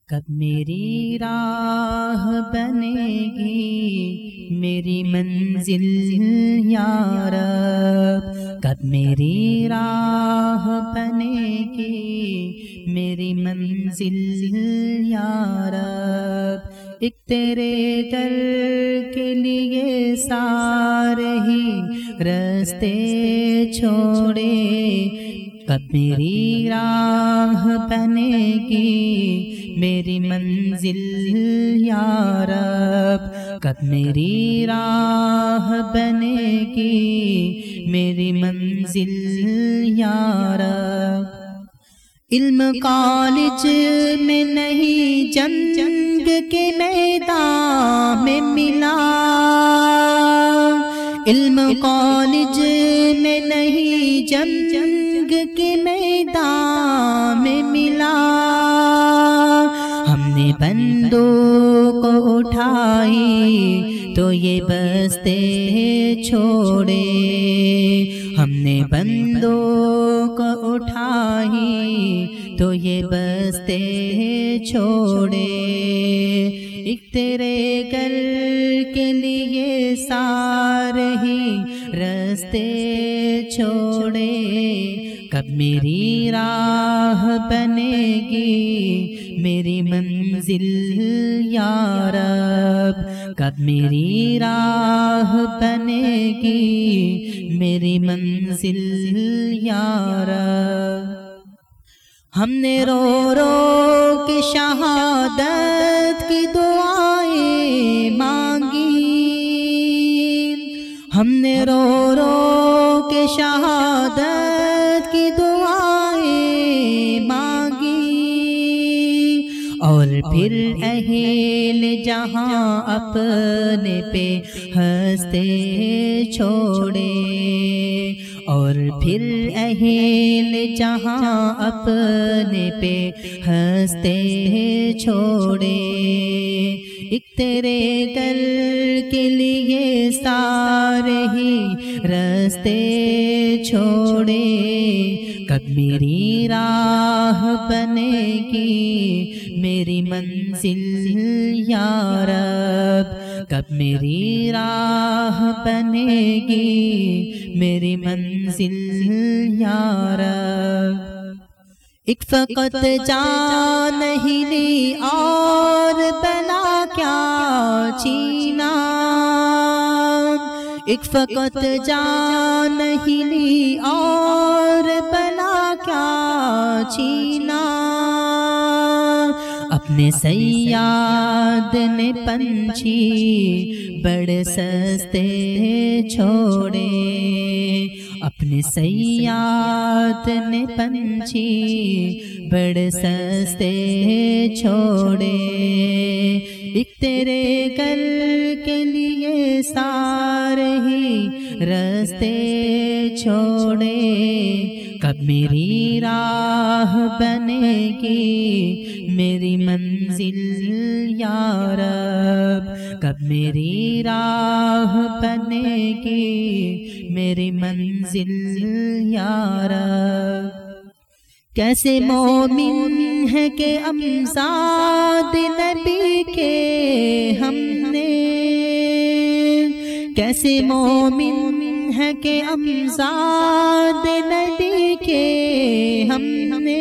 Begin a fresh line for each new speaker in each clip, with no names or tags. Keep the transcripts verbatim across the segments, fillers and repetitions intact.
کب میری راہ بنے گی میری منزل یا رب، کب میری راہ بنے گی میری منزل یا رب۔ ایک تیرے در کے لیے سارے ہی راستے چھوڑے، کب میری راہ بنے گی میری منزل یا رب، کب میری راہ بنے گی میری منزل یا رب۔ علم کالج میں نہیں جنگ کے میدان میں ملا، علم کالج میں نہیں جنگ کے میدان میں ملا، ہم نے بندوق کو اٹھائی تو یہ بستے چھوڑے، ہم نے بندوق کو اٹھائی تو یہ بستے چھوڑے، ایک تیرے گھر کے لیے سارے ہی راستے چھوڑے، کب میری راہ بنے گی میری منزل یا رب، کب میری راہ بنے گی میری منزل یا رب۔ ہم نے رو رو کے شہادت کی دعائیں مانگی، ہم نے رو رو کے شہادت کی دعائیں مانگی، اور پھر اہل جہاں اپنے پہ ہنستے چھوڑے، اور پھر اہل جہاں اپنے پہ ہنستے چھوڑے، ایک تیرے در کے لیے سارے ہی راستے چھوڑے، کب میری راہ بنے گی میری منزل یا رب، کب میری راہ بنے گی میری منزل یا رب۔ ایک فقط جان ہی لی اور بلا کیا چینا، ایک فقط جان ہی لی اور بلا کیا چینا، اپنے صیاد نے پنچھی بڑے سستے چھوڑے، اپنے صیاد نے پنچھی بڑے سستے چھوڑے، ایک تیرے گھر کے لیے سارے ہی راستے چھوڑے، کب میری راہ بنے گی میری منزل یا رب، کب میری راہ بنے گی میری منزل یا رب۔ کیسے مومن ہے کہ امزاد نبی کے ہم نے، کیسے مومن ہے کہ امزاد نبی کے ہم نے،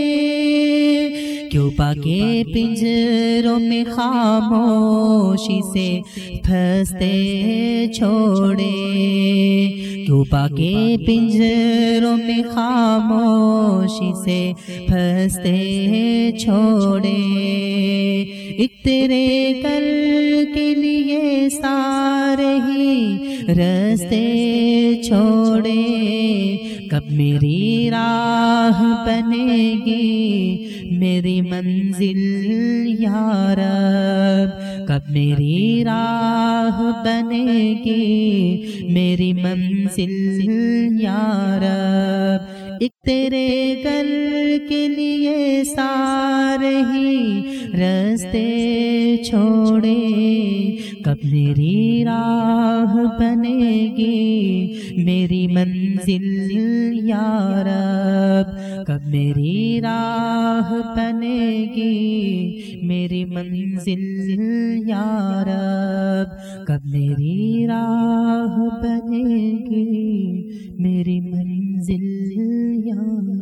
کیوں پاکے پنجروں میں خاموشی سے پھنستے چھوڑے، کیوں پاکے پنجروں میں خاموشی سے پھنستے چھوڑے، ایک تیرے گھر کے لیے سارے ہی راستے چھوڑے، کب میری راہ بنے گی میری منزل یا رب، کب میری راہ بنے گی میری منزل یا رب، ایک تیرے گھر کے لیے سارے ہی راستے چھوڑے، کب میری راہ بنے گی میری منزل یا رب، کب میری راہ بنے گی میری منزل یا رب، کب میری راہ بنے گی میری منزل یا